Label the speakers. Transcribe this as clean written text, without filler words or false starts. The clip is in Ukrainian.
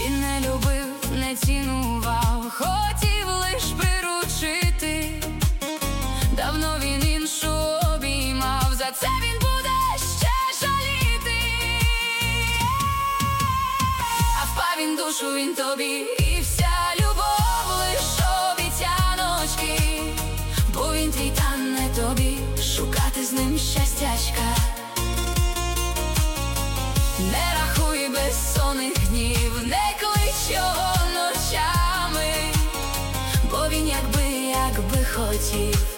Speaker 1: Він не любив, не цінував, хотів лиш приручити. Давно він іншу обіймав, за це він буде ще жаліти. А впав він душу він тобі, і вся любов лиш обіцяночки. Бо він твій, та не тобі, шукати з ним щастячка. Не рахуй безсонних днів, не клич його ночами, бо він якби хотів